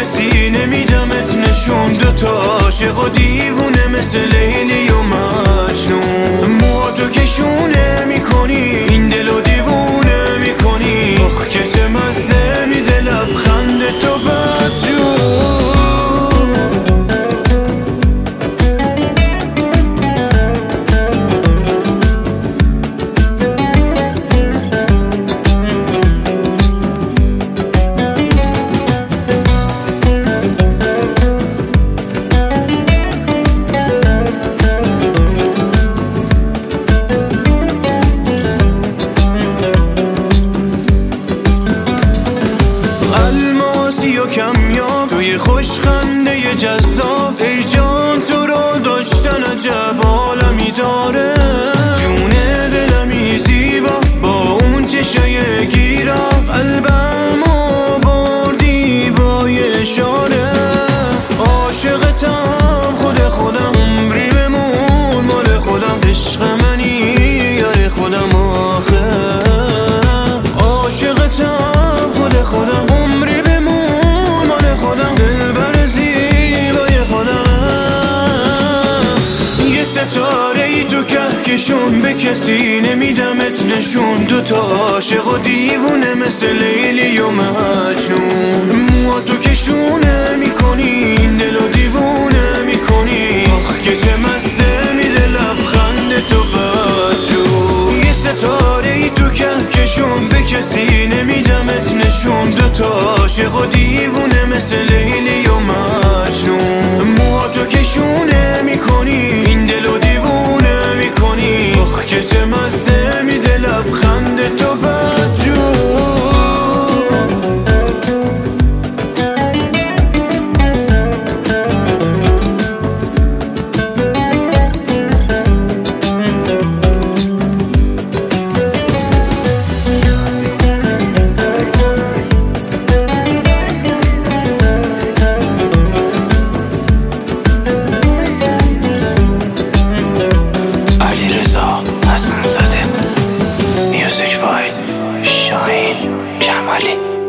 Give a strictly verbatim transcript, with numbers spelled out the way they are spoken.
کسی نمیدمت نشون، دوتا عاشق و دیوونه مثل لیلی و مجنون. موهاتو کشونه میکنی این دلو دیوونه میکنی، آخ که چه مزه میده لبخند تو بدجون. کمیاب توی خوشخنده جذاب، ای جان تو رو داشتن عجب عالمی داره. جون دلمی زیبا با اون چشای گیرا، قلبمو بردی با یه اشاره. عاشقتم خود خودم، عمری بمون مال خودم، عشق منی یار خودم آخه. عاشقتم خود خودم، عمری ستاره ای تو کهکشون، به کسی نمیدمت نشون، دوتا عاشق و دیوونه مثل لیلی و مجنون. موهاتو کشونه میکنی این دلو دیوونه میکنی، آخ که چه مزه میده لبخند تو بدجون. یه ستاره ای تو کهکشون، به کسی نمیدمت نشون، دوتا عاشق و دیوونه مثل لیلی و مجنون. موهاتو کشونه میکنی این دلو دیوونه میکنی، آخ که چه مزه میده لبخند تو بدجون. Music by Shaheen Jamali.